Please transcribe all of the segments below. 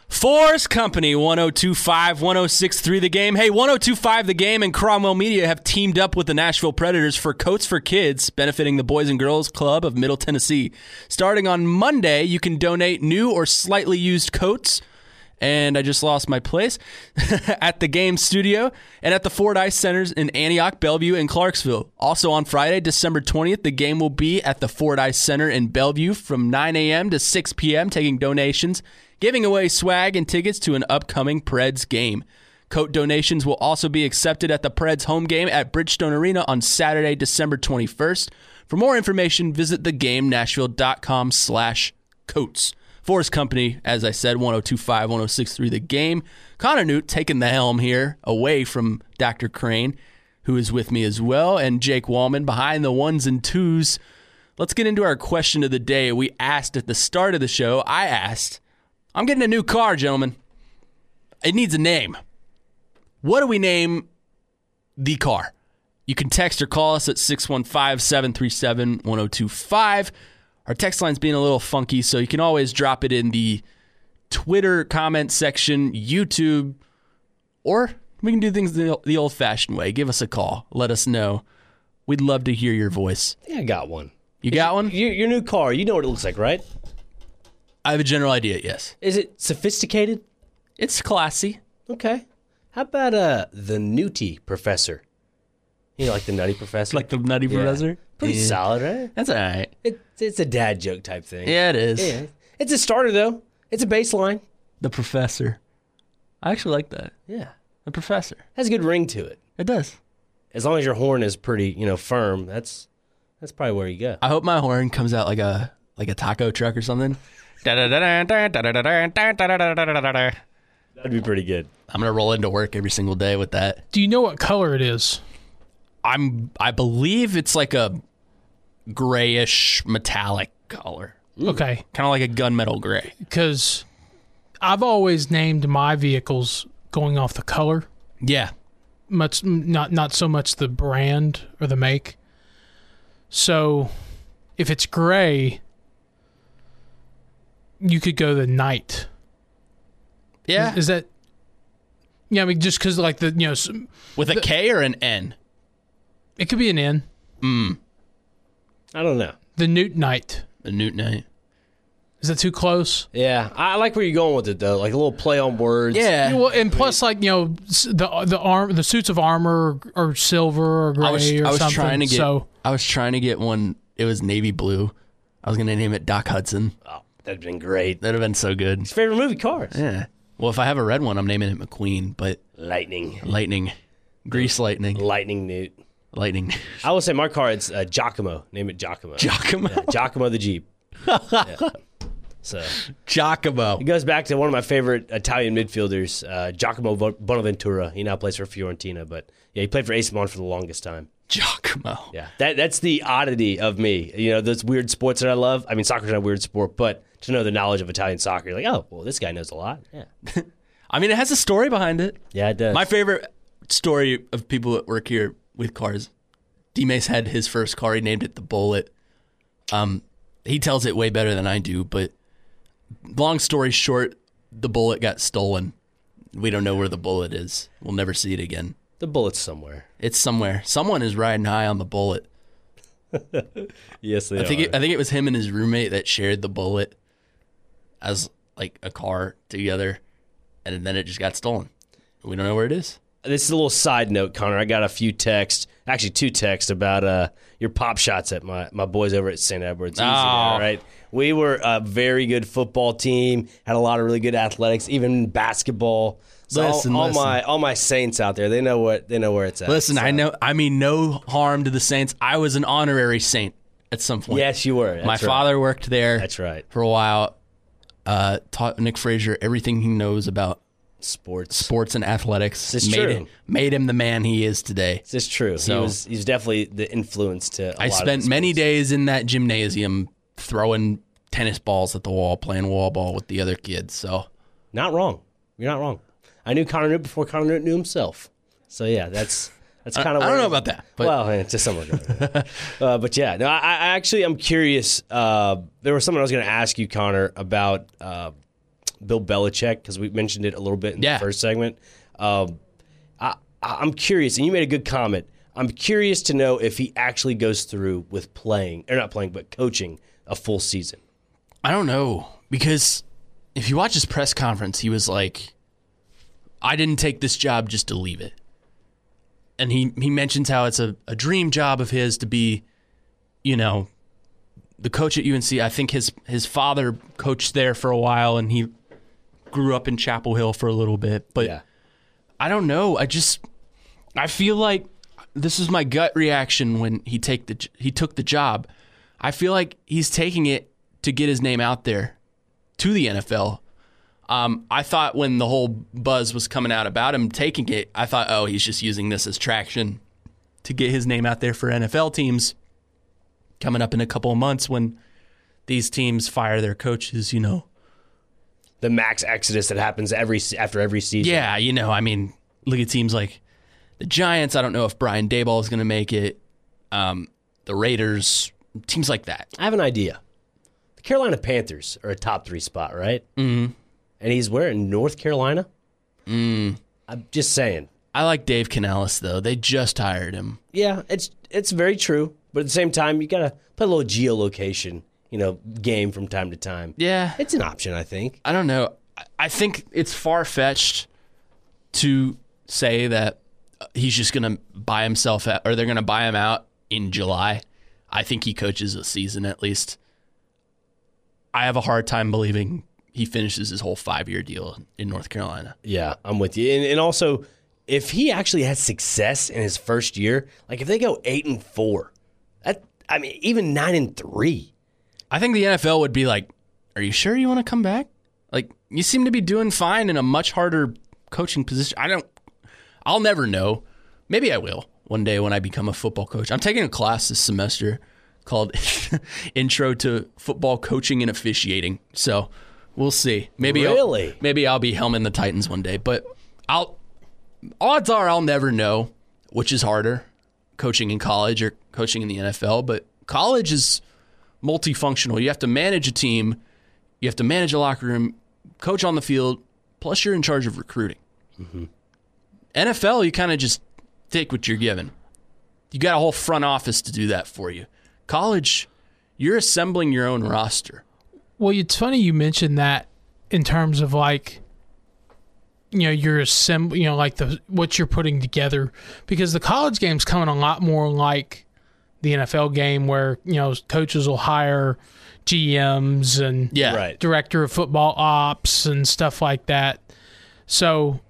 Force Company, 102.5, 106.3 The Game. Hey, 102.5 The Game and Cromwell Media have teamed up with the Nashville Predators for Coats for Kids, benefiting the Boys and Girls Club of Middle Tennessee. Starting on Monday, you can donate new or slightly used coats, and I just lost my place, at the Game Studio and at the Fordyce Centers in Antioch, Bellevue, and Clarksville. Also on Friday, December 20th, the Game will be at the Fordyce Center in Bellevue from 9 a.m. to 6 p.m., taking donations, giving away swag and tickets to an upcoming Preds game. Coat donations will also be accepted at the Preds home game at Bridgestone Arena on Saturday, December 21st. For more information, visit thegamenashville.com/coats. Force Company, as I said, 102.5, 106.3 The Game. Connor Newt taking the helm here away from Dr. Crane, who is with me as well, and Jake Wallman behind the ones and twos. Let's get into our question of the day. We asked at the start of the show, I asked, I'm getting a new car, gentlemen. It needs a name. What do we name the car? You can text or call us at 615-737-1025. Our text line's being a little funky, so you can always drop it in the Twitter comment section, YouTube, or we can do things the old-fashioned way. Give us a call. Let us know. We'd love to hear your voice. Yeah, I got one. You got one? Your new car, you know what it looks like, right? I have a general idea, yes. Is it sophisticated? It's classy. Okay. How about the Nutty Professor? You know, like the Nutty Professor? Like the Nutty Professor? Pretty solid, right? That's all right. It's a dad joke type thing. Yeah, it is. Yeah. It's a starter, though. It's a baseline. The Professor. I actually like that. Yeah. The Professor. Has a good ring to it. It does. As long as your horn is pretty, firm, that's probably where you go. I hope my horn comes out like a taco truck or something. That'd be pretty good. I'm going to roll into work every single day with that. Do you know what color it is? I believe it's like a grayish metallic color. Okay. Kind of like a gunmetal gray. Because I've always named my vehicles going off the color. Yeah. Not so much the brand or the make. So if it's gray, you could go the Knight. Yeah. Is that? Yeah, I mean, just because like with a K or an N? It could be an N. I don't know. The Newt Knight. The Newt Knight. Is that too close? Yeah, I like where you're going with it though, like a little play on words. Yeah. Well, and plus, like the suits of armor are silver or gray or something. I was trying to get one. It was navy blue. I was going to name it Doc Hudson. Oh, that'd been great. That'd have been so good. His favorite movie, Cars. Yeah. Well, if I have a red one, I'm naming it McQueen, but Lightning. Grease Lightning. Lightning Newt. Lightning. I will say my car, it's Giacomo. Name it Giacomo. Giacomo? Yeah, Giacomo the Jeep. Yeah. So Giacomo. It goes back to one of my favorite Italian midfielders, Giacomo Bonaventura. He now plays for Fiorentina, but yeah, he played for AC Milan for the longest time. Giacomo. Yeah, that's the oddity of me. Those weird sports that I love. I mean, soccer's not a weird sport, but to know the knowledge of Italian soccer, you're like, oh, well, this guy knows a lot. Yeah. I mean, it has a story behind it. Yeah, it does. My favorite story of people that work here with cars, D-Mace had his first car. He named it the Bullet. He tells it way better than I do, but long story short, the Bullet got stolen. We don't know where the Bullet is. We'll never see it again. The Bullet's somewhere. It's somewhere. Someone is riding high on the Bullet. Yes, they I think it was him and his roommate that shared the Bullet as like a car together, and then it just got stolen. We don't know where it is. This is a little side note, Connor. I got a few texts, actually 2 texts about your pop shots at my boys over at St. Edward's. Easy now, right? We were a very good football team, had a lot of really good athletics, even basketball. So all my Saints out there, they know where it's at. Listen, so. I know. I mean, no harm to the Saints. I was an honorary Saint at some point. Yes, you were. My father worked there. That's right. For a while, taught Nick Frazier everything he knows about sports and athletics. It's true. Made him the man he is today. It's true. So, he's definitely the influence to. I spent many days in that gymnasium throwing tennis balls at the wall, playing wall ball with the other kids. So, not wrong. You're not wrong. I knew Connor Newt before Connor Newt knew himself. So yeah, that's kind of. I don't know about that. But. Well, to some regard. But yeah, no. I'm curious. There was something I was going to ask you, Connor, about Bill Belichick, because we mentioned it a little bit in the first segment. I'm curious, and you made a good comment. I'm curious to know if he actually goes through with coaching a full season. I don't know, because if you watch his press conference, he was like, I didn't take this job just to leave it. And he mentions how it's a dream job of his to be, the coach at UNC. I think his father coached there for a while, and he grew up in Chapel Hill for a little bit. But I don't know. I feel like this is my gut reaction when he took the job. I feel like he's taking it to get his name out there to the NFL. I thought when the whole buzz was coming out about him taking it, I thought, oh, he's just using this as traction to get his name out there for NFL teams coming up in a couple of months when these teams fire their coaches, The max exodus that happens after every season. Yeah, look at teams like the Giants. I don't know if Brian Daboll is going to make it. The Raiders, teams like that. I have an idea. The Carolina Panthers are a top 3 spot, right? Mm-hmm. And he's where, in North Carolina? I'm just saying. I like Dave Canales, though. They just hired him. Yeah, it's very true. But at the same time, you got to play a little geolocation, game from time to time. Yeah. It's an option, I think. I don't know. I think it's far-fetched to say that he's just going to buy himself out, or they're going to buy him out in July. I think he coaches a season at least. I have a hard time believing he finishes his whole 5-year deal in North Carolina. Yeah, I'm with you. And also, if he actually has success in his first year, like if they go 8-4, even 9-3. I think the NFL would be like, are you sure you want to come back? Like, you seem to be doing fine in a much harder coaching position. I'll never know. Maybe I will one day when I become a football coach. I'm taking a class this semester called Intro to Football Coaching and Officiating. So we'll see. Maybe I'll be helming the Titans one day. But odds are I'll never know which is harder, coaching in college or coaching in the NFL. But college is multifunctional. You have to manage a team. You have to manage a locker room, coach on the field, plus you're in charge of recruiting. Mm-hmm. NFL, you kind of just take what you're given. You got a whole front office to do that for you. College, you're assembling your own roster. Well, it's funny you mentioned that in terms of you're assembling, what you're putting together, because the college game's coming a lot more like the NFL game, where coaches will hire GMs and director of football ops and stuff like that. So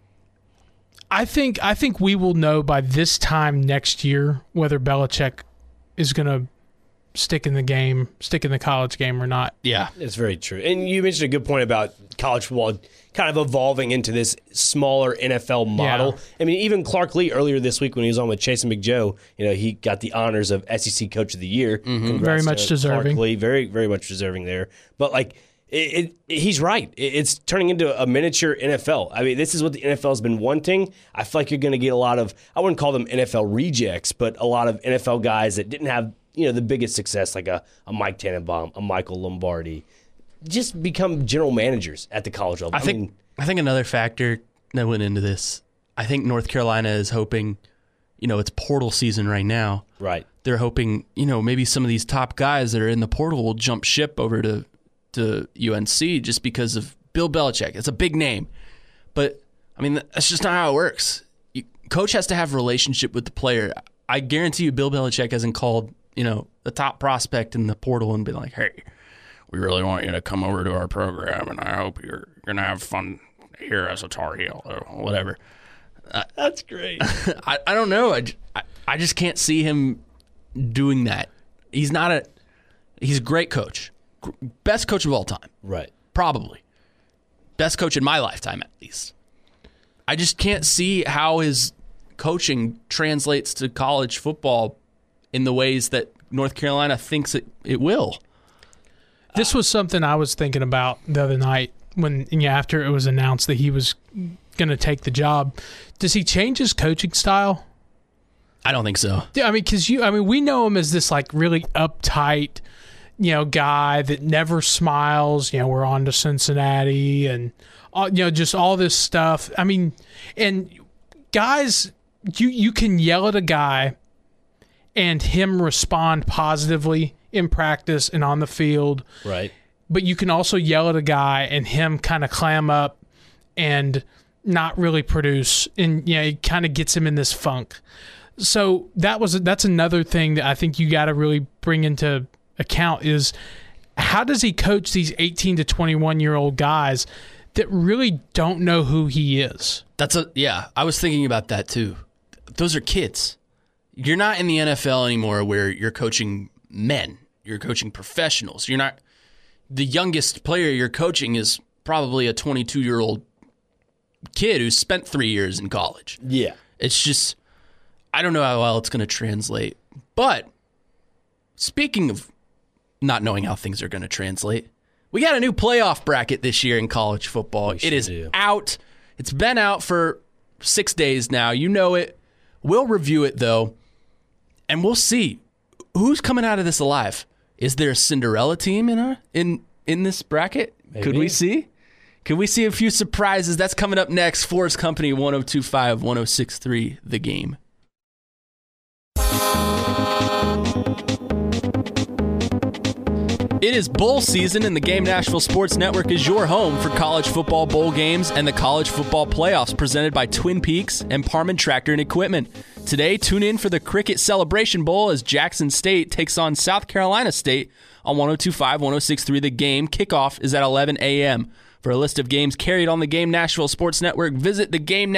I think we will know by this time next year whether Belichick is going to stick in the college game or not. Yeah, it's very true. And you mentioned a good point about college football kind of evolving into this smaller NFL model. Yeah. I mean, even Clark Lee earlier this week when he was on with Chase and McJoe, he got the honors of SEC Coach of the Year. Mm-hmm. Very much deserving. Clark Lee, very, very much deserving there. But he's right. It's turning into a miniature NFL. I mean, this is what the NFL has been wanting. I feel like you're going to get a lot of, I wouldn't call them NFL rejects, but a lot of NFL guys that didn't have the biggest success, like a Mike Tannenbaum, a Michael Lombardi, just become general managers at the college level. I think another factor that went into this, I think North Carolina is hoping, it's portal season right now. Right. They're hoping, maybe some of these top guys that are in the portal will jump ship over to UNC just because of Bill Belichick. It's a big name. But, that's just not how it works. Coach has to have a relationship with the player. I guarantee you Bill Belichick hasn't called, the top prospect in the portal and been like, hey, we really want you to come over to our program, and I hope you're going to have fun here as a Tar Heel or whatever. That's great. I don't know. I just can't see him doing that. He's a great coach. Best coach of all time. Right. Probably. Best coach in my lifetime, at least. I just can't see how his coaching translates to college football in the ways that North Carolina thinks it will. This was something I was thinking about the other night when after it was announced that he was going to take the job. Does he change his coaching style? I don't think so. Yeah, because we know him as this really uptight, guy that never smiles. We're on to Cincinnati and, just all this stuff. I mean, and guys, you can yell at a guy and him respond positively in practice and on the field. Right. But you can also yell at a guy and him kind of clam up and not really produce. And, it kind of gets him in this funk. So that's another thing that I think you got to really bring into account is how does he coach these 18 to 21-year-old guys that really don't know who he is? I was thinking about that too. Those are kids. You're not in the NFL anymore where you're coaching men. You're coaching professionals. You're not the youngest player you're coaching is probably a 22-year-old kid who spent 3 years in college. Yeah. It's just I don't know how well it's going to translate. But speaking of not knowing how things are going to translate, we got a new playoff bracket this year in college football. It is out. It's been out for 6 days now. You know it. We'll review it, though, and we'll see who's coming out of this alive. Is there a Cinderella team in this bracket? Maybe. Could we see? Could we see a few surprises? That's coming up next. Forest Company 102.5, 106.3, The Game. It is bowl season, and the Game Nashville Sports Network is your home for college football bowl games and the college football playoffs presented by Twin Peaks and Parman Tractor and Equipment. Today, tune in for the Cricket Celebration Bowl as Jackson State takes on South Carolina State on 102.5, 106.3 The Game. Kickoff is at 11 a.m. For a list of games carried on the Game Nashville Sports Network, visit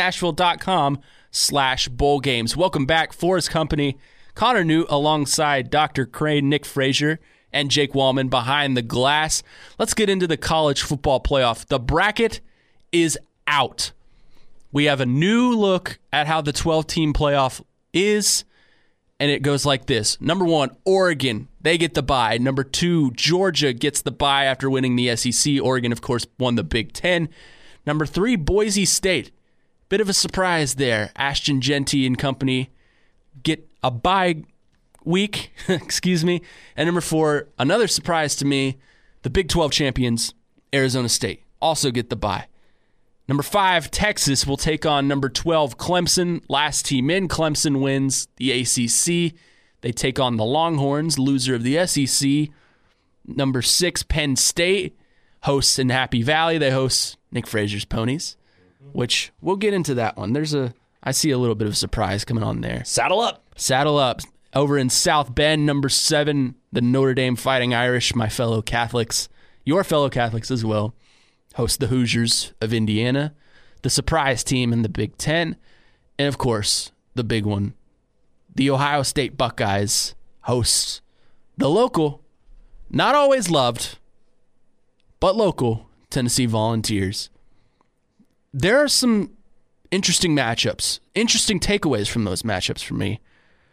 thegamenashville.com/bowl games. Welcome back, Forest Company. Connor Newt alongside Dr. Crane, Nick Frazier, and Jake Wallman behind the glass. Let's get into the college football playoff. The bracket is out. We have a new look at how the 12-team playoff is, and it goes like this. Number 1, Oregon. They get the bye. Number 2, Georgia gets the bye after winning the SEC. Oregon, of course, won the Big Ten. Number 3, Boise State. Bit of a surprise there. Ashton Jeanty and company get a bye week, excuse me. And number 4, another surprise to me, the Big 12 champions, Arizona State, also get the bye. Number 5, Texas will take on number 12, Clemson. Last team in, Clemson wins the ACC. They take on the Longhorns, loser of the SEC. Number 6, Penn State hosts in Happy Valley. They host Nick Frazier's Ponies, which we'll get into that one. I see a little bit of surprise coming on there. Saddle up. Over in South Bend, number 7, the Notre Dame Fighting Irish, my fellow Catholics, your fellow Catholics as well, host the Hoosiers of Indiana, the surprise team in the Big Ten, and of course, the big one, the Ohio State Buckeyes host the local, not always loved, but local Tennessee Volunteers. There are some interesting matchups, interesting takeaways from those matchups for me.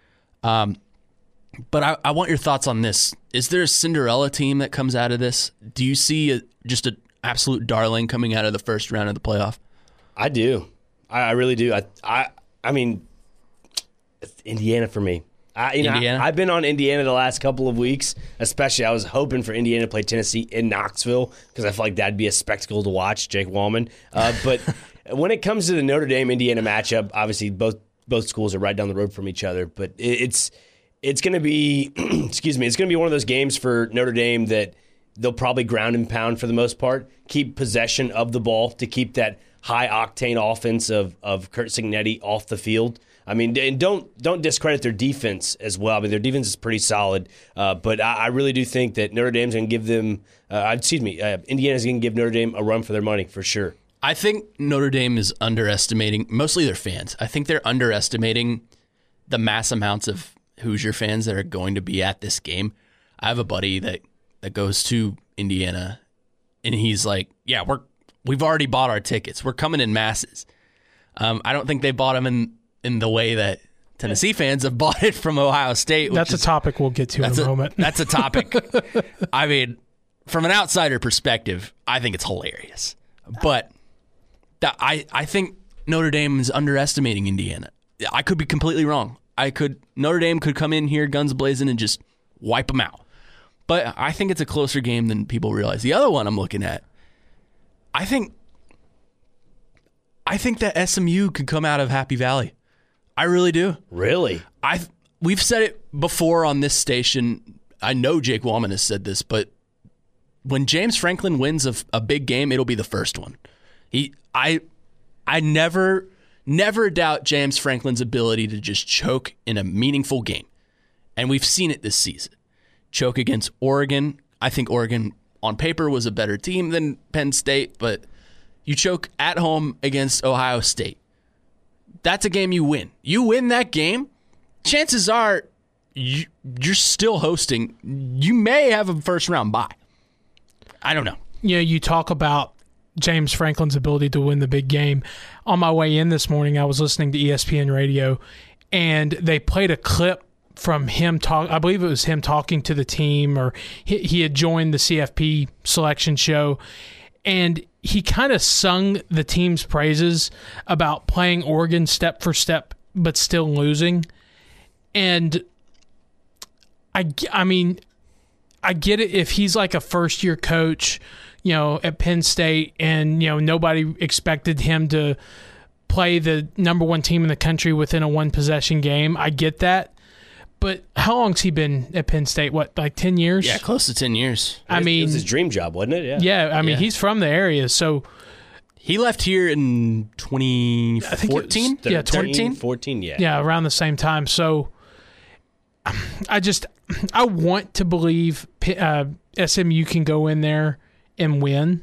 But I want your thoughts on this. Is there a Cinderella team that comes out of this? Do you see just an absolute darling coming out of the first round of the playoff? I do. I really do. I mean, it's Indiana for me. Indiana? I've been on Indiana the last couple of weeks, especially I was hoping for Indiana to play Tennessee in Knoxville because I feel like that'd be a spectacle to watch, Jake Wallman. But when it comes to the Notre Dame-Indiana matchup, obviously both schools are right down the road from each other, but it's going to be, excuse me, it's going to be one of those games for Notre Dame that they'll probably ground and pound for the most part, keep possession of the ball to keep that high-octane offense of Curt Cignetti off the field. I mean, and don't discredit their defense as well. I mean, their defense is pretty solid, but I really do think that Notre Dame's going to give them, Indiana's going to give Notre Dame a run for their money for sure. I think Notre Dame is underestimating, mostly their fans. I think they're underestimating the mass amounts of Hoosier fans that are going to be at this game. I have a buddy that goes to Indiana, and he's like, yeah, we've already bought our tickets. We're coming in masses. I don't think they bought them in the way that Tennessee fans have bought it from Ohio State. That's a topic we'll get to in a moment. That's a topic. I mean, from an outsider perspective, I think it's hilarious. But I think Notre Dame is underestimating Indiana. I could be completely wrong. Notre Dame could come in here guns blazing and just wipe them out. But I think it's a closer game than people realize. The other one I'm looking at, I think that SMU could come out of Happy Valley. I really do. Really? We've said it before on this station. I know Jake Wallman has said this, but when James Franklin wins a big game, it'll be the first one. I never doubt James Franklin's ability to just choke in a meaningful game. And we've seen it this season. Choke against Oregon. I think Oregon on paper was a better team than Penn State, but you choke at home against Ohio State. That's a game you win. You win that game, chances are you're still hosting. You may have a first round bye. I don't know. Yeah, you talk about James Franklin's ability to win the big game. On my way in this morning, I was listening to ESPN radio, and they played a clip from him I believe it was him talking to the team, or he had joined the CFP selection show, and he kind of sung the team's praises about playing Oregon step for step but still losing. And I mean, I get it if he's like a first-year coach, at Penn State, and, nobody expected him to play the number one team in the country within a one-possession game. I get that. But how long's he been at Penn State? What, like 10 years? Yeah, close to 10 years. It was his dream job, wasn't it? Yeah. Yeah, I mean, he's from the area, so... He left here in 2014? Yeah, 2014, yeah. Yeah, around the same time. So I want to believe SMU can go in there and win.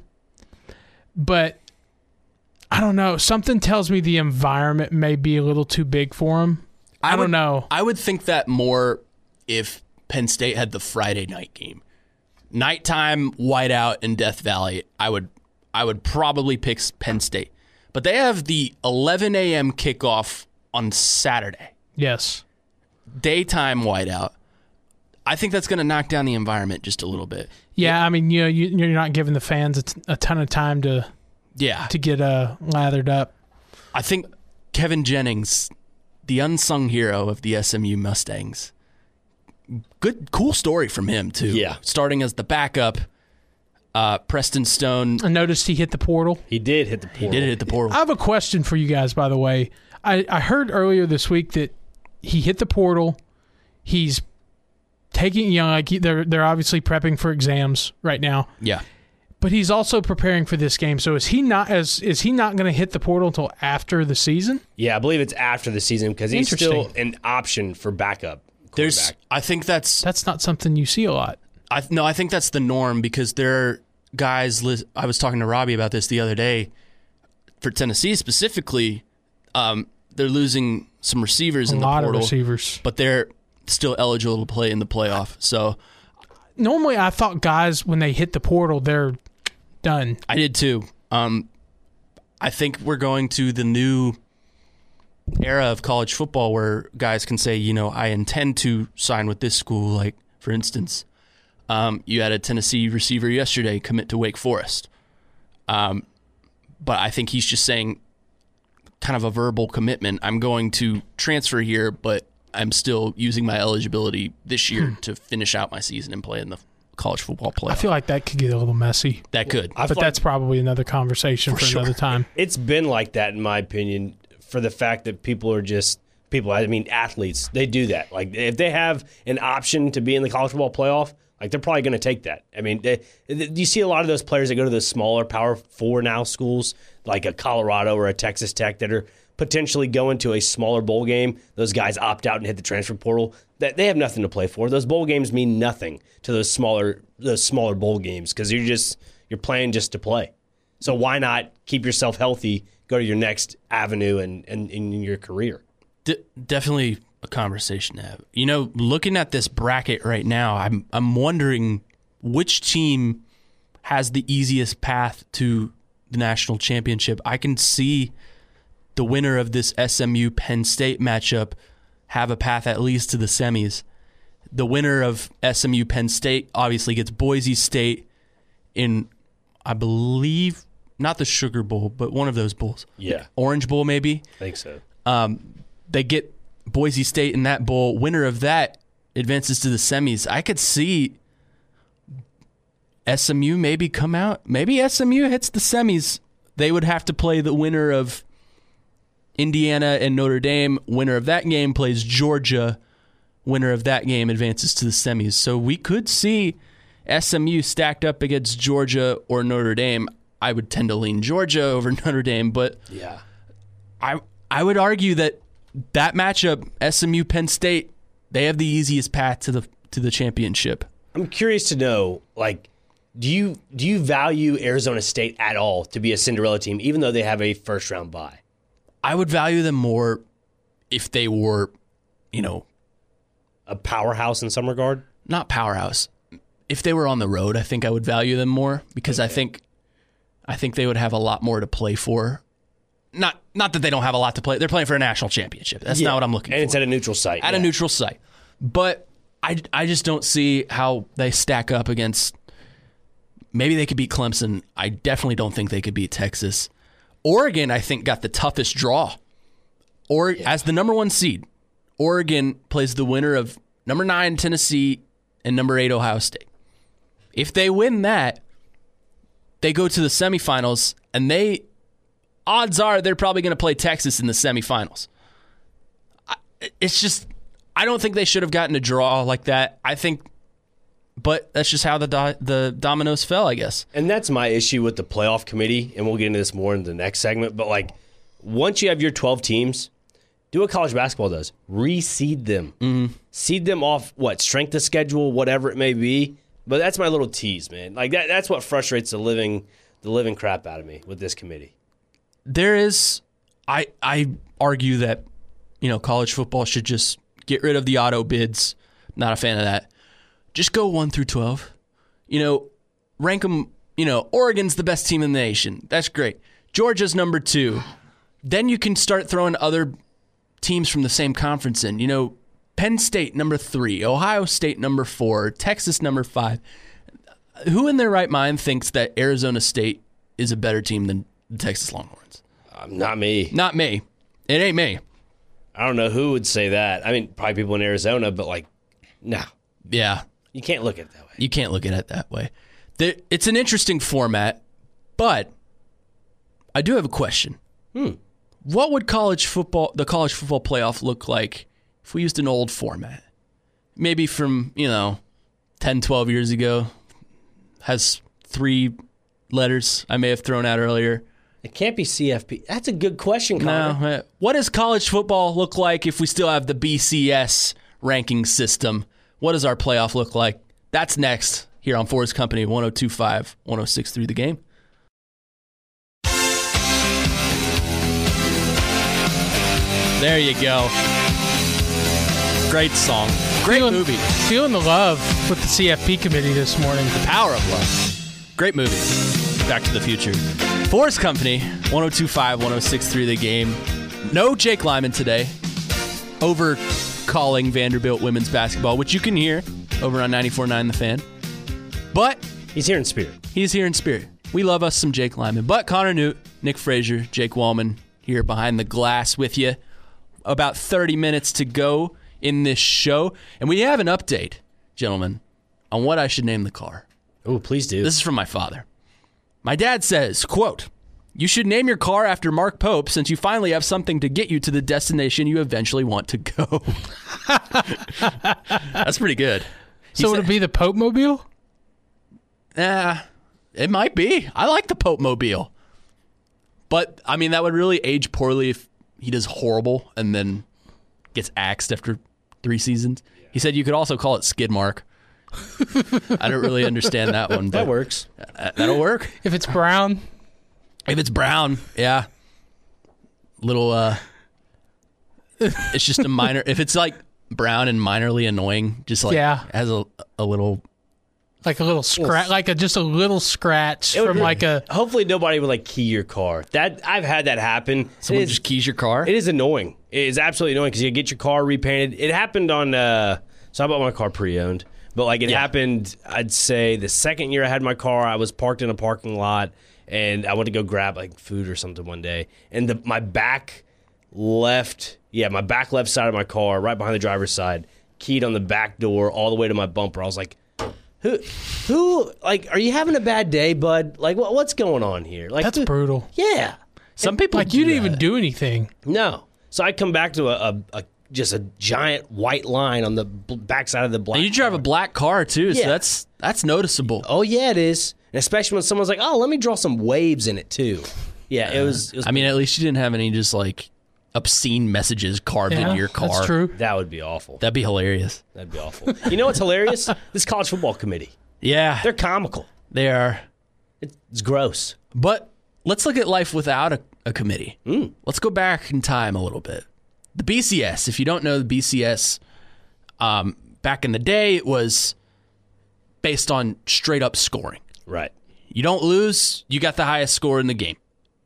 But I don't know. Something tells me the environment may be a little too big for him. I don't know. I would think that more if Penn State had the Friday night game. Nighttime, whiteout in Death Valley, I would probably pick Penn State. But they have the 11 a.m. kickoff on Saturday. Yes. Daytime whiteout. I think that's going to knock down the environment just a little bit. Yeah, I mean, you're not giving the fans a ton of time to get lathered up. I think Kevin Jennings, the unsung hero of the SMU Mustangs, cool story from him too. Yeah, starting as the backup. Preston Stone. I noticed he hit the portal. He did hit the portal. I have a question for you guys, by the way. I heard earlier this week that he hit the portal. He's taking, they're obviously prepping for exams right now. Yeah. But he's also preparing for this game. So is he not going to hit the portal until after the season? Yeah, I believe it's after the season because he's still an option for backup quarterback. I think that's not something you see a lot. I think that's the norm because there are guys. I was talking to Robbie about this the other day. For Tennessee specifically, they're losing some receivers in the portal. A lot of receivers, but they're still eligible to play in the playoff. So normally, I thought guys when they hit the portal, they're done. I did too. I think we're going to the new era of college football where guys can say, I intend to sign with this school. Like for instance. You had a Tennessee receiver yesterday commit to Wake Forest. But I think he's just saying kind of a verbal commitment. I'm going to transfer here, but I'm still using my eligibility this year to finish out my season and play in the college football playoff. I feel like that could get a little messy. That could. But that's probably another conversation for another time. It's been like that, in my opinion, for the fact that athletes, they do that. Like, if they have an option to be in the college football playoff, like they're probably going to take that. I mean, you see a lot of those players that go to the smaller Power 4 now schools, like a Colorado or a Texas Tech, that are potentially going to a smaller bowl game. Those guys opt out and hit the transfer portal. That they have nothing to play for. Those bowl games mean nothing to those smaller bowl games because you're playing just to play. So why not keep yourself healthy, go to your next avenue and in your career? Definitely a conversation to have. Looking at this bracket right now, I'm wondering which team has the easiest path to the national championship. I can see the winner of this SMU Penn State matchup have a path at least to the semis. The winner of SMU Penn State obviously gets Boise State in, I believe, not the Sugar Bowl, but one of those bowls. Yeah. Orange Bowl maybe. I think so. They get Boise State in that bowl. Winner of that advances to the semis. I could see SMU maybe come out. Maybe SMU hits the semis. They would have to play the winner of Indiana and Notre Dame. Winner of that game plays Georgia. Winner of that game advances to the semis. So we could see SMU stacked up against Georgia or Notre Dame. I would tend to lean Georgia over Notre Dame, but yeah, I would argue that matchup, SMU Penn State, they have the easiest path to the championship. I'm curious to know, like, do you value Arizona State at all to be a Cinderella team, even though they have a first round bye? I would value them more if they were, a powerhouse in some regard. Not powerhouse. If they were on the road, I think I would value them more because I think they would have a lot more to play for. Not that they don't have a lot to play. They're playing for a national championship. That's not what I'm looking for. And it's at a neutral site. At a neutral site. But I just don't see how they stack up against. Maybe they could beat Clemson. I definitely don't think they could beat Texas. Oregon, I think, got the toughest draw. As the number 1 seed, Oregon plays the winner of number 9 Tennessee and number 8 Ohio State. If they win that, they go to the semifinals, and odds are they're probably going to play Texas in the semifinals. It's just, I don't think they should have gotten a draw like that. But that's just how the dominoes fell, I guess. And that's my issue with the playoff committee, and we'll get into this more in the next segment. But, like, once you have your 12 teams, do what college basketball does. Reseed them. Mm-hmm. Seed them off, strength of schedule, whatever it may be. But that's my little tease, man. Like, that's what frustrates the living crap out of me with this committee. There is, I argue that, college football should just get rid of the auto bids. Not a fan of that. Just go 1 through 12. Rank them, Oregon's the best team in the nation. That's great. Georgia's number 2. Then you can start throwing other teams from the same conference in. Penn State, number 3. Ohio State, number 4. Texas, number 5. Who in their right mind thinks that Arizona State is a better team than the Texas Longhorns? Not me. Not me. It ain't me. I don't know who would say that. I mean, probably people in Arizona, but, no. Yeah. You can't look at it that way. You can't look at it that way. It's an interesting format, but I do have a question. What would the college football playoff look like if we used an old format? Maybe from, 10, 12 years ago. Has 3 letters I may have thrown out earlier. It can't be CFP. That's a good question, Connor. No. What does college football look like if we still have the BCS ranking system? What does our playoff look like? That's next here on Forest Company 102.5, 106.3 The Game. There you go. Great song. Great movie. Feeling the love with the CFP committee this morning. The power of love. Great movie. Back to the Future. Forest Company 102.5, 106.3 The Game. No Jake Lyman today. Over calling Vanderbilt women's basketball, which you can hear over on 94.9 The Fan. But he's here in spirit. He's here in spirit. We love us some Jake Lyman. But Connor Newt, Nick Frazier, Jake Wallman here behind the glass with you. About 30 minutes to go in this show. And we have an update, gentlemen, on what I should name the car. Oh, please do. This is from my father. My dad says, quote, "You should name your car after Mark Pope since you finally have something to get you to the destination you eventually want to go." That's pretty good. So would it be the Pope Mobile? It might be. I like the Pope Mobile. But, I mean, that would really age poorly if he does horrible and then gets axed after 3 seasons. He said you could also call it Skid Mark. I don't really understand that one. But that works. That'll work. If it's brown. If it's brown, yeah. Little, it's just a minor. If it's like brown and minorly annoying, just like has a little. Like a little scratch, just a little scratch from Hopefully nobody would key your car. I've had that happen. Someone just keys your car? It is annoying. It is absolutely annoying because you get your car repainted. It happened on, so I bought my car pre-owned. But it happened, I'd say the second year I had my car, I was parked in a parking lot and I went to go grab food or something one day. And my back left side of my car, right behind the driver's side, keyed on the back door all the way to my bumper. I was like, Who? Like, are you having a bad day, bud? Like, what's going on here? Like, that's brutal. Yeah. Some people like you didn't even do anything. No. So I come back to just a giant white line on the backside of the black. And you drive car. a black car too, so that's noticeable. Oh yeah, it is. And especially when someone's like, "Oh, let me draw some waves in it too." Yeah, it was. I mean, at least you didn't have any just like obscene messages carved into your car. That's true. That would be awful. That'd be hilarious. That'd be awful. You know what's hilarious? This college football committee. Yeah, They're comical. they are. It's gross. But let's look at life without a committee. Let's go back in time a little bit. The BCS, if you don't know the BCS, back in the day, it was based on straight up scoring. Right. You don't lose, you got the highest score in the game.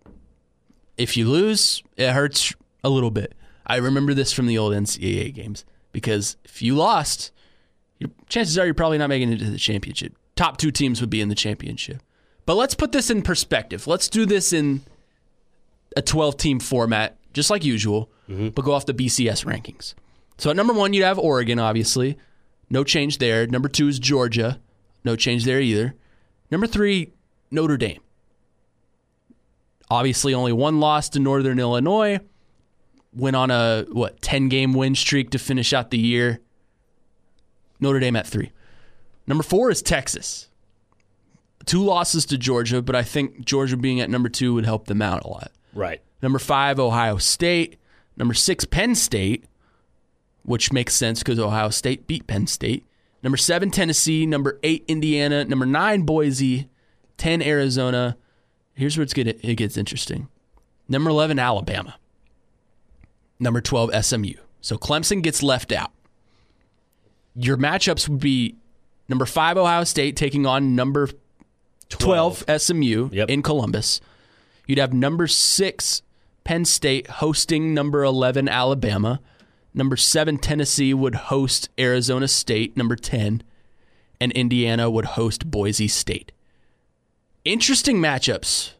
If you lose, it hurts a little bit. I remember this from the old NCAA games because if you lost, chances are you're probably not making it to the championship. Top 2 teams would be in the championship. But let's put this in perspective. Let's do this in a 12-team format, just like usual, but go off the BCS rankings. So at number 1, you'd have Oregon, obviously. No change there. Number 2 is Georgia. No change there either. Number 3, Notre Dame. Obviously, only 1 loss to Northern Illinois. Went on a, 10-game win streak to finish out the year. Notre Dame at 3. Number 4 is Texas. 2 losses to Georgia, but I think Georgia being at number 2 would help them out a lot. Right. Number 5, Ohio State. Number 6, Penn State, which makes sense because Ohio State beat Penn State. Number 7, Tennessee. Number 8, Indiana. Number 9, Boise. 10, Arizona. Here's where it gets interesting. Number 11, Alabama. Number 12, SMU. So Clemson gets left out. Your matchups would be number 5, Ohio State taking on number 12 SMU in Columbus. You'd have number 6, Penn State hosting number 11, Alabama. Number 7, Tennessee would host Arizona State, number 10. And Indiana would host Boise State. Interesting matchups.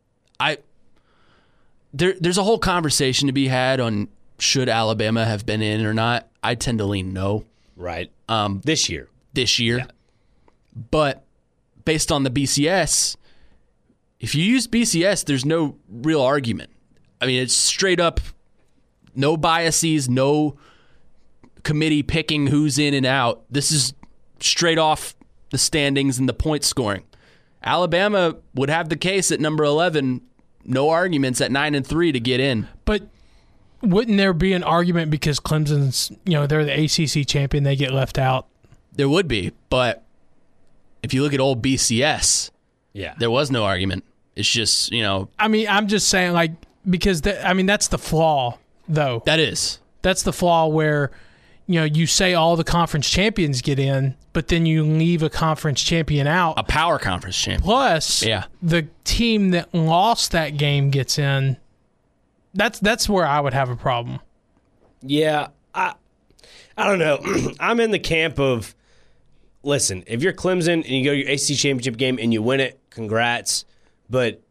There's a whole conversation to be had on should Alabama have been in or not. I tend to lean no. Right. This year. Yeah. But based on the BCS, if you use BCS, there's no real argument. I mean, it's straight up, no biases, no committee picking who's in and out. This is straight off the standings and the point scoring. Alabama would have the case at number 11, no arguments at 9-3 to get in. But wouldn't there be an argument because Clemson's, they're the ACC champion, they get left out? There would be, but if you look at old BCS, there was no argument. It's just, I mean, I'm just saying, because, that's the flaw, though. That's the flaw where, you say all the conference champions get in, but then you leave a conference champion out. A power conference champion. Plus, the team that lost that game gets in. That's where I would have a problem. Yeah, I don't know. I'm in the camp of, listen, if you're Clemson and you go to your ACC championship game and you win it, congrats. But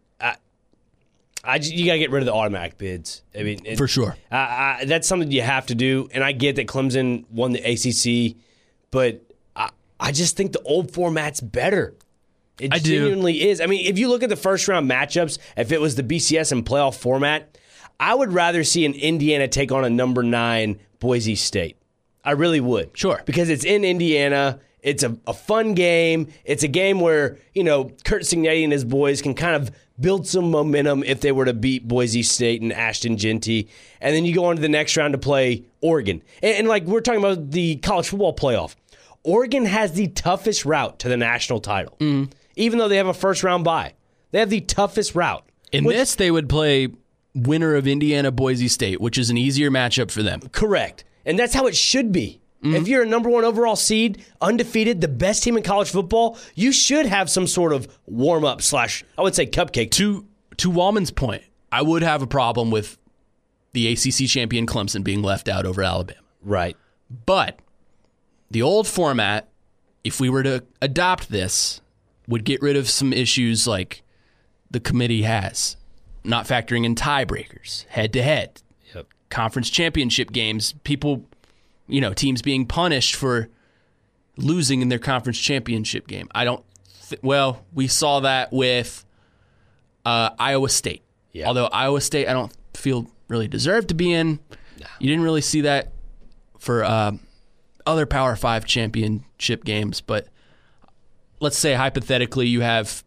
you got to get rid of the automatic bids. I mean, for sure. That's something you have to do. And I get that Clemson won the ACC, but I just think the old format's better. It genuinely is. I mean, if you look at the first round matchups, if it was the BCS and playoff format, I would rather see an Indiana take on a number 9 Boise State. I really would. Sure. Because it's in Indiana. It's a fun game. It's a game where, Kurt Cignetti and his boys can kind of build some momentum if they were to beat Boise State and Ashton Genty. And then you go on to the next round to play Oregon. And we're talking about the college football playoff. Oregon has the toughest route to the national title. Even though they have a first-round bye. They have the toughest route. In this, they would play winner of Indiana-Boise State, which is an easier matchup for them. Correct. And that's how it should be. If you're a number 1 overall seed, undefeated, the best team in college football, you should have some sort of warm-up / I would say cupcake. To Wallman's point, I would have a problem with the ACC champion Clemson being left out over Alabama. Right. But the old format, if we were to adopt this, would get rid of some issues like the committee has. Not factoring in tiebreakers, head-to-head, conference championship games, people, teams being punished for losing in their conference championship game. Well, we saw that with Iowa State. Yeah. Although Iowa State, I don't feel really deserved to be in. No. You didn't really see that for other Power 5 championship games. But let's say hypothetically you have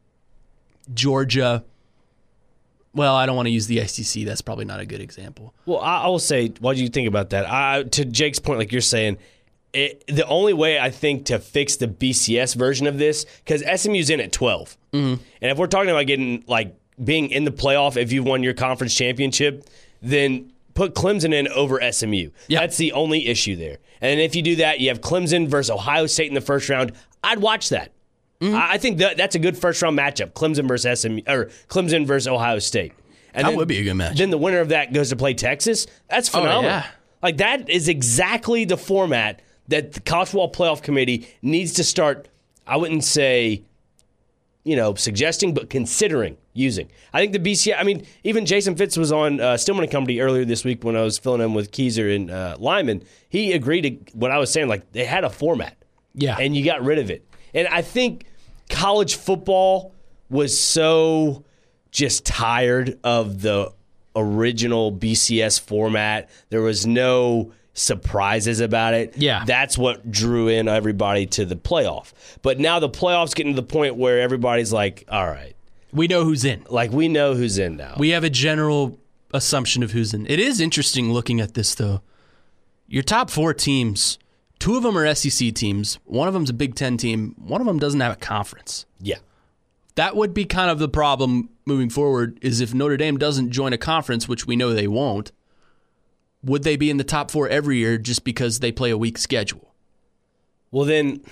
Georgia. Well, I don't want to use the SEC. That's probably not a good example. Well, I will say, what do you think about that? To Jake's point, like you're saying, the only way I think to fix the BCS version of this, because SMU's in at 12. Mm-hmm. And if we're talking about getting being in the playoff, if you won your conference championship, then put Clemson in over SMU. Yep. That's the only issue there. And if you do that, you have Clemson versus Ohio State in the first round. I'd watch that. Mm-hmm. I think that's a good first-round matchup, Clemson versus SMU, or Clemson versus Ohio State. And that would be a good match. Then the winner of that goes to play Texas. That's phenomenal. Oh, yeah. That is exactly the format that the College Football Playoff Committee needs to start, I wouldn't say, suggesting, but considering using. I think the BCS, even Jason Fitz was on Stillman & Company earlier this week when I was filling in with Keyser and Lyman. He agreed to what I was saying, they had a format. Yeah. And you got rid of it. And I think college football was so just tired of the original BCS format. There was no surprises about it. Yeah. That's what drew in everybody to the playoff. But now the playoff's getting to the point where everybody's like, all right. We know who's in. We know who's in now. We have a general assumption of who's in. It is interesting looking at this, though. Your top 4 teams, 2 of them are SEC teams. One of them's a Big Ten team. One of them doesn't have a conference. Yeah. That would be kind of the problem moving forward, is if Notre Dame doesn't join a conference, which we know they won't, would they be in the top 4 every year just because they play a weak schedule? Well, then,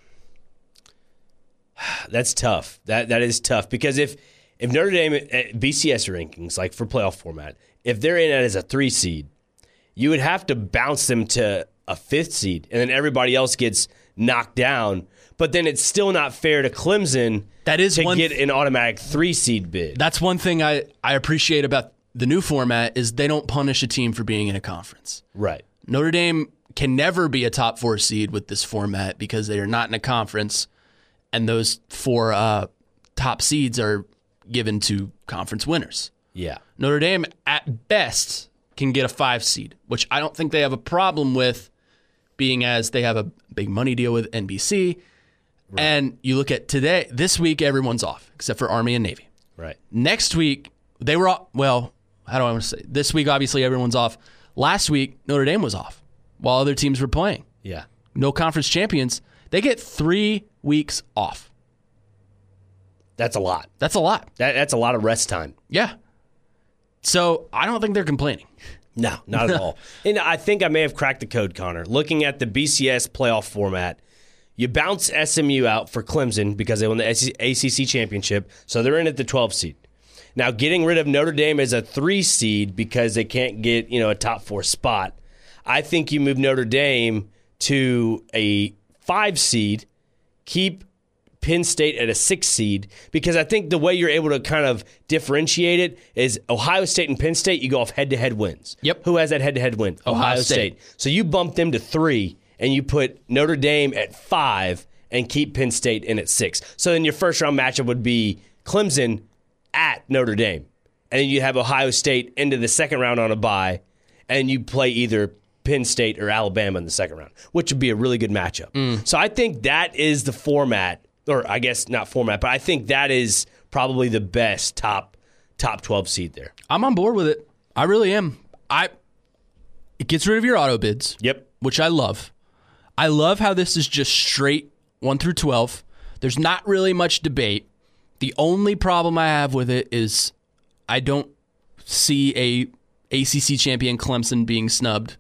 that's tough. That is tough, because if Notre Dame at BCS rankings, for playoff format, if they're in it as a 3 seed, you would have to bounce them to a 5th seed, and then everybody else gets knocked down. But then it's still not fair to Clemson to get an automatic 3 seed bid. That's one thing I appreciate about the new format is they don't punish a team for being in a conference. Right. Notre Dame can never be a top 4 seed with this format because they are not in a conference, and those 4 top seeds are given to conference winners. Yeah. Notre Dame, at best, can get a 5 seed, which I don't think they have a problem with, being as they have a big money deal with NBC. Right. And you look at this week, everyone's off, except for Army and Navy. Right. Next week, they were off. Well, how do I want to say? This week, obviously, everyone's off. Last week, Notre Dame was off while other teams were playing. Yeah. No conference champions. They get 3 weeks off. That's a lot. That's a lot. That's a lot of rest time. Yeah. So I don't think they're complaining. No, not at all. And I think I may have cracked the code, Connor. Looking at the BCS playoff format, you bounce SMU out for Clemson because they won the ACC championship, so they're in at the 12 seed. Now, getting rid of Notre Dame as a 3 seed because they can't get a top 4 spot, I think you move Notre Dame to a 5 seed, keep Penn State at a 6 seed, because I think the way you're able to kind of differentiate it is Ohio State and Penn State, you go off head-to-head wins. Yep. Who has that head-to-head win? Ohio State. So you bump them to 3, and you put Notre Dame at 5 and keep Penn State in at 6. So then your first-round matchup would be Clemson at Notre Dame. And then you have Ohio State into the second round on a bye, and you play either Penn State or Alabama in the second round, which would be a really good matchup. So I think that is the format, or I guess not format, but I think that is probably the best top 12 seed there. I'm on board with it. I really am. It gets rid of your auto bids. Yep. Which I love. I love how this is just straight 1 through 12. There's not really much debate. The only problem I have with it is I don't see a ACC champion Clemson being snubbed.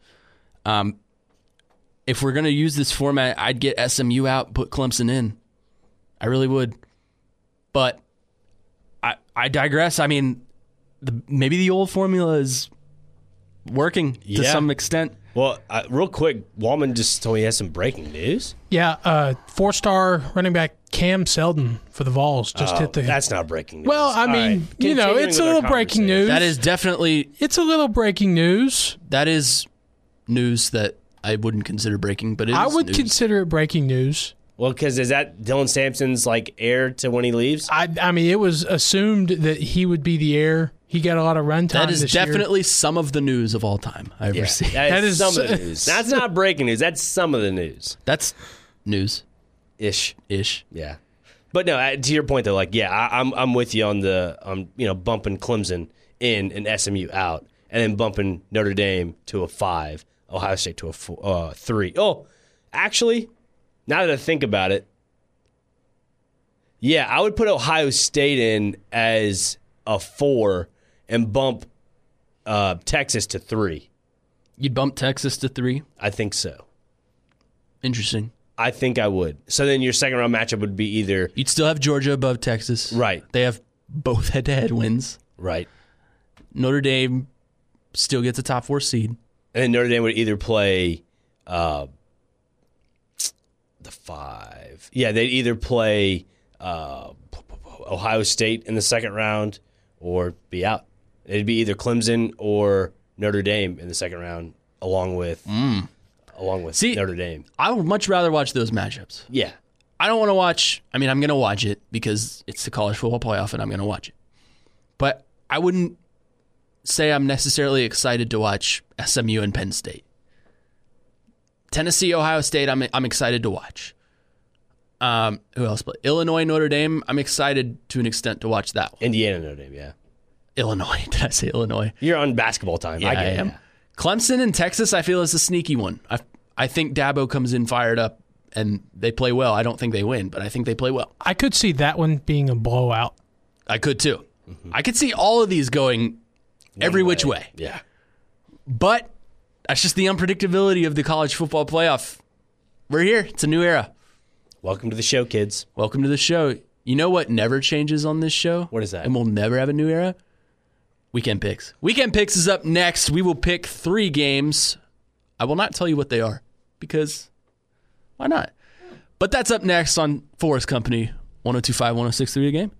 If we're going to use this format, I'd get SMU out and put Clemson in. I really would. But I digress. I mean, maybe the old formula is working to some extent. Well, real quick, Wallman just told me he has some breaking news. Yeah, 4-star running back Cam Seldon for the Vols just hit the... That's not breaking news. Well, I mean, it's a little breaking news. That is definitely... It's a little breaking news. That is news that I wouldn't consider breaking, but I would news. consider it breaking news. Well, because is that Dylan Sampson's heir to when he leaves? I mean, it was assumed that he would be the heir. He got a lot of run time. That is definitely some of the news of all time I've ever seen. That is some of the news. That's not breaking news. That's some of the news. That's news. Ish. Yeah. But no, to your point though, I'm with you on the bumping Clemson in and SMU out, and then bumping Notre Dame to a 5, Ohio State to a 3. Oh, actually, now that I think about it, yeah, I would put Ohio State in as a 4 and bump Texas to 3. You'd bump Texas to 3? I think so. Interesting. I think I would. So then your second round matchup would be either... You'd still have Georgia above Texas. Right. They have both head-to-head wins. Right. Notre Dame still gets a top 4 seed. And then Notre Dame would either play the 5. Yeah, they'd either play Ohio State in the second round or be out. It'd be either Clemson or Notre Dame in the second round, along with Notre Dame. I would much rather watch those matchups. Yeah. I don't want to watch... I mean, I'm going to watch it because it's the college football playoff and I'm going to watch it. But I wouldn't say I'm necessarily excited to watch SMU and Penn State. Tennessee, Ohio State, I'm excited to watch. Who else played? Illinois, Notre Dame, I'm excited to an extent to watch that one. Indiana, Notre Dame, yeah. Illinois. Did I say Illinois? You're on basketball time. Yeah, I am. Yeah. Clemson and Texas, I feel, is a sneaky one. I think Dabo comes in fired up and they play well. I don't think they win, but I think they play well. I could see that one being a blowout. I could too. Mm-hmm. I could see all of these going every which way. Yeah. But that's just the unpredictability of the college football playoff. We're here. It's a new era. Welcome to the show, kids. Welcome to the show. You know what never changes on this show? What is that? And we'll never have a new era? Weekend Picks. Weekend Picks is up next. We will pick 3 games. I will not tell you what they are because why not? But that's up next on Forest Company, 102.5, 106.3 The Game.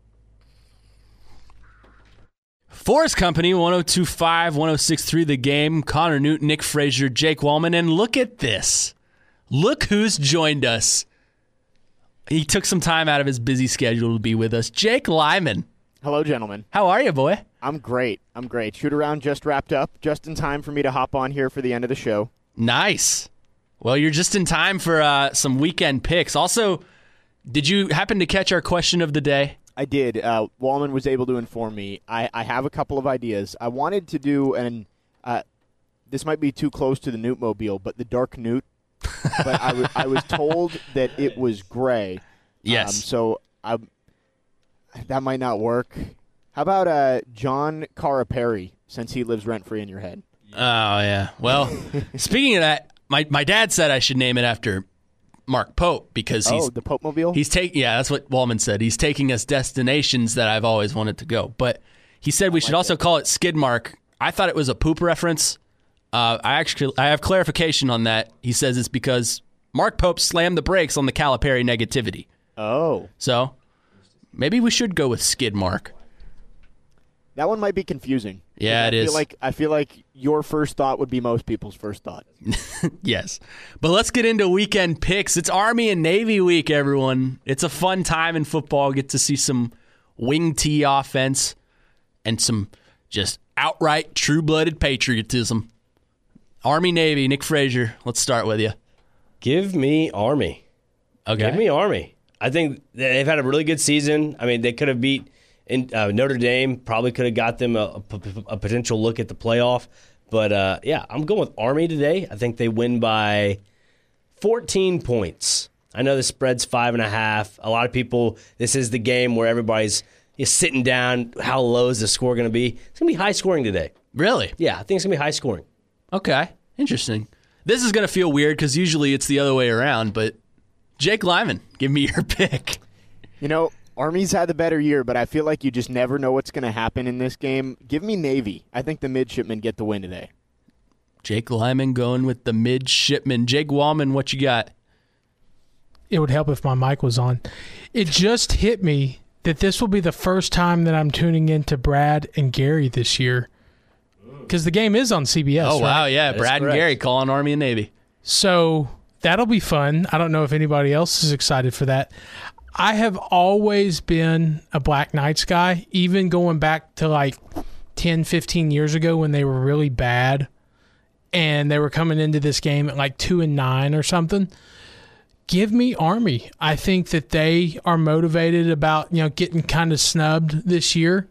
Forest Company, 102.5, 106.3 The Game. Connor Newton, Nick Frazier, Jake Wallman. And look at this. Look who's joined us. He took some time out of his busy schedule to be with us. Jake Lyman. Hello, gentlemen. How are you, boy? I'm great. Shoot around just wrapped up, just in time for me to hop on here for the end of the show. Nice. Well, you're just in time for some weekend picks. Also, did you happen to catch our question of the day? I did. Wallman was able to inform me. I have a couple of ideas. I wanted to do, this might be too close to the Newtmobile, but the Dark Newt. But I was told that it was gray. Yes. That might not work. How about John Calipari, since he lives rent-free in your head? Oh, yeah. Well, speaking of that, my dad said I should name it after Mark Pope because he's... Oh, the Pope-mobile? Yeah, that's what Wallman said. He's taking us destinations that I've always wanted to go. But he said we should also call it Skidmark. I thought it was a poop reference. I have clarification on that. He says it's because Mark Pope slammed the brakes on the Calipari negativity. Oh. So maybe we should go with Skidmark. That one might be confusing. Yeah, it is. I feel like your first thought would be most people's first thought. Yes. But let's get into weekend picks. It's Army and Navy week, everyone. It's a fun time in football. Get to see some wing T offense and some just outright true-blooded patriotism. Army, Navy, Nick Frazier, let's start with you. Give me Army. Okay. Give me Army. I think they've had a really good season. I mean, they could have beat Notre Dame, probably could have got them a potential look at the playoff. But, yeah, I'm going with Army today. I think they win by 14 points. I know the spread's 5.5. A lot of people, this is the game where everybody's sitting down. How low is the score going to be? It's going to be high scoring today. Really? Yeah, I think it's going to be high scoring. Okay, interesting. This is going to feel weird because usually it's the other way around, but Jake Lyman, give me your pick. You know, Army's had the better year, but I feel like you just never know what's going to happen in this game. Give me Navy. I think the midshipmen get the win today. Jake Lyman going with the midshipmen. Jake Wallman, what you got? It would help if my mic was on. It just hit me that this will be the first time that I'm tuning into Brad and Gary this year. because the game is on CBS. Oh, wow, right? yeah. Brad and Gary calling Army and Navy. So that'll be fun. I don't know if anybody else is excited for that. I have always been a Black Knights guy, even going back to like 10, 15 years ago when they were really bad and they were coming into this game at like 2-9 or something. Give me Army. I think that they are motivated about, getting kind of snubbed this year.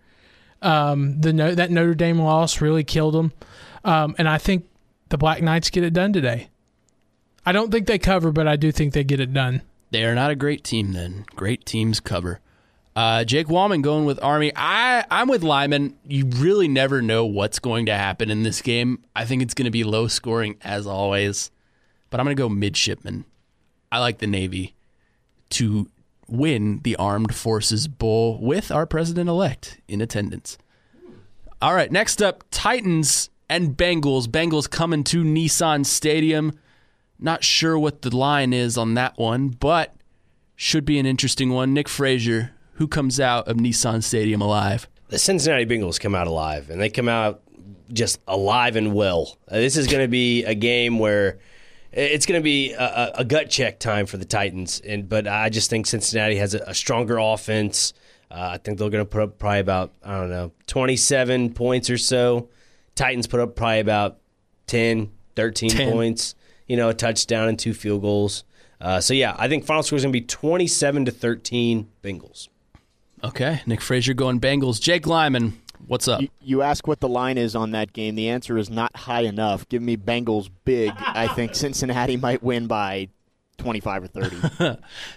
That Notre Dame loss really killed them. And I think the Black Knights get it done today. I don't think they cover, but I do think they get it done. They are not a great team then. Great teams cover. Jake Wallman going with Army. I'm with Lyman. You really never know what's going to happen in this game. I think it's going to be low scoring as always. But I'm going to go midshipman. I like the Navy to win the Armed Forces Bowl with our president-elect in attendance. All right, next up, Titans and Bengals. Bengals coming to Nissan Stadium. Not sure what the line is on that one, but should be an interesting one. Nick Frazier, who comes out of Nissan Stadium alive? The Cincinnati Bengals come out alive, and they come out just alive and well. This is going to be a game where it's going to be a gut check time for the Titans, but I just think Cincinnati has a stronger offense. I think they're going to put up probably about, 27 points or so. Titans put up probably about 10 points. A touchdown and 2 field goals. I think final score is going to be 27-13 Bengals. Okay, Nick Frazier going Bengals. Jake Lyman, what's up? You ask what the line is on that game. The answer is not high enough. Give me Bengals big. I think Cincinnati might win by 25 or 30.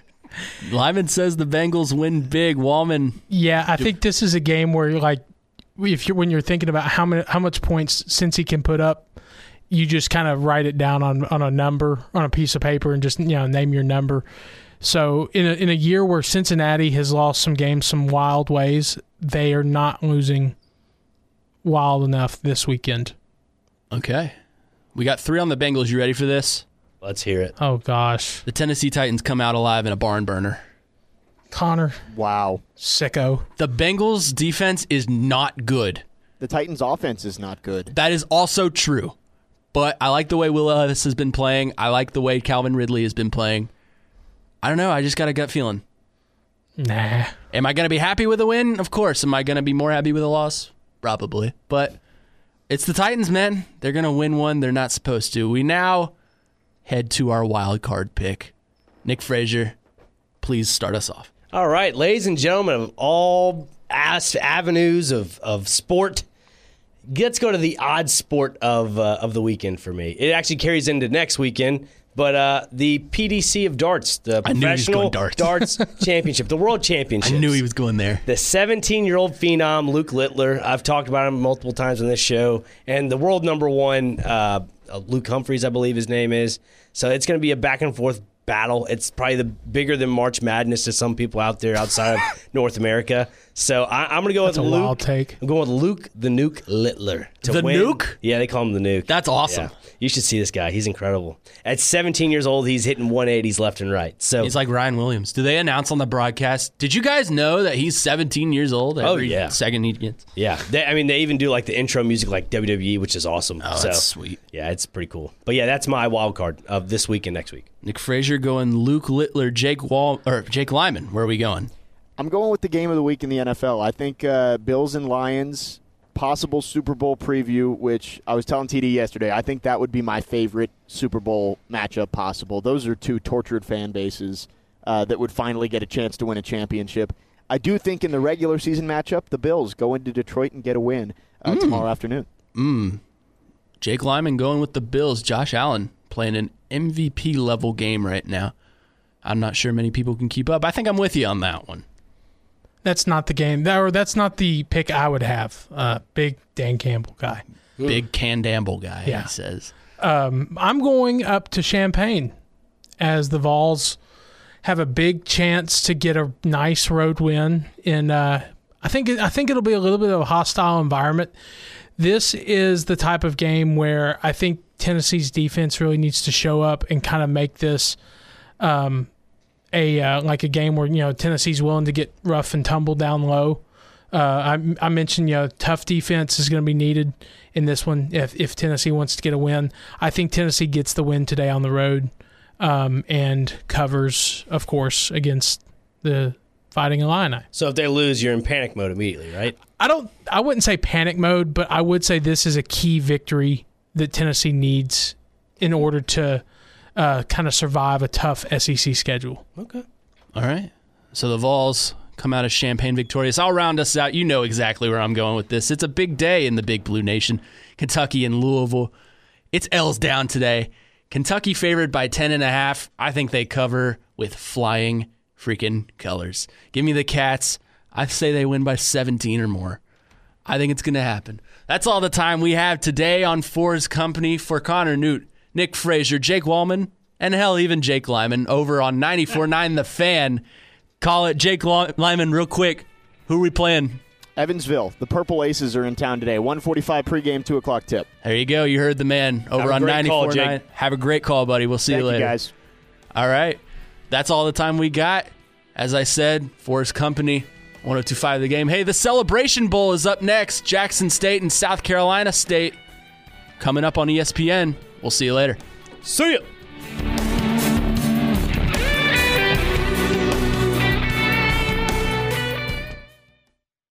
Lyman says the Bengals win big. Wallman. Yeah, I think this is a game where, when you're thinking about how much points Cincy can put up, you just kind of write it down on a number, on a piece of paper, and just name your number. So in a year where Cincinnati has lost some games some wild ways, they are not losing wild enough this weekend. Okay. We got 3 on the Bengals. You ready for this? Let's hear it. Oh, gosh. The Tennessee Titans come out alive in a barn burner. Connor. Wow. Sicko. The Bengals' defense is not good. The Titans' offense is not good. That is also true. But I like the way Will Levis has been playing. I like the way Calvin Ridley has been playing. I don't know. I just got a gut feeling. Nah. Am I going to be happy with a win? Of course. Am I going to be more happy with a loss? Probably. But it's the Titans, man. They're going to win one they're not supposed to. We now head to our wild card pick. Nick Frazier, please start us off. All right, ladies and gentlemen of all avenues of sport, let's go to the odd sport of the weekend for me. It actually carries into next weekend, but the PDC of darts, the Professional Darts Championship, the World Championship. I knew he was going there. The 17-year-old phenom, Luke Littler. I've talked about him multiple times on this show. And the world number 1, Luke Humphreys, I believe his name is. So it's going to be a back-and-forth battle. It's probably bigger than March Madness to some people out there outside of North America. So I'm going to go with Luke. Wild take. I'm going with Luke the Nuke Littler to win. Nuke? Yeah, they call him the Nuke. That's awesome. Yeah. You should see this guy. He's incredible. At 17 years old, he's hitting 180s left and right. So he's like Ryan Williams. Do they announce on the broadcast? Did you guys know that he's 17 years old every second he gets? Yeah. They even do like the intro music like WWE, which is awesome. Oh, that's sweet. Yeah, it's pretty cool. But yeah, that's my wild card of this week and next week. Nick Frazier going Luke Littler, Jake Lyman. Where are we going? I'm going with the game of the week in the NFL. I think Bills and Lions, possible Super Bowl preview, which I was telling TD yesterday, I think that would be my favorite Super Bowl matchup possible. Those are 2 tortured fan bases that would finally get a chance to win a championship. I do think in the regular season matchup, the Bills go into Detroit and get a win tomorrow afternoon. Jake Lyman going with the Bills. Josh Allen playing an MVP-level game right now. I'm not sure many people can keep up. I think I'm with you on that one. That's not the game. That's not the pick I would have. Big Dan Campbell guy. Big Candamble guy, yeah. He says. I'm going up to Champaign as the Vols have a big chance to get a nice road win. I think it'll be a little bit of a hostile environment. This is the type of game where I think Tennessee's defense really needs to show up and kind of make this a game where Tennessee's willing to get rough and tumble down low I mentioned, tough defense is going to be needed in this one if Tennessee wants to get a win. I think Tennessee gets the win today on the road and covers, of course, against the Fighting Illini. So if they lose, you're in panic mode immediately, right? I wouldn't say panic mode, but I would say this is a key victory that Tennessee needs in order to kind of survive a tough SEC schedule. Okay. All right. So the Vols come out of Champaign victorious. I'll round us out. You know exactly where I'm going with this. It's a big day in the Big Blue Nation. Kentucky and Louisville. It's L's down today. Kentucky favored by 10.5. I think they cover with flying freaking colors. Give me the Cats. I say they win by 17 or more. I think it's going to happen. That's all the time we have today on Fours Company. For Connor Newt, Nick Frazier, Jake Wallman, and hell, even Jake Lyman over on 94.9 The Fan. Call it Jake Lyman real quick. Who are we playing? Evansville. The Purple Aces are in town today. 1:45 pregame, 2 o'clock tip. There you go. You heard the man over on 94.9. Have a great call, buddy. We'll see you later. Thank you, guys. All right. That's all the time we got. As I said, Fours Company, 102.5 The Game. Hey, the Celebration Bowl is up next. Jackson State and South Carolina State coming up on ESPN. We'll see you later. See ya.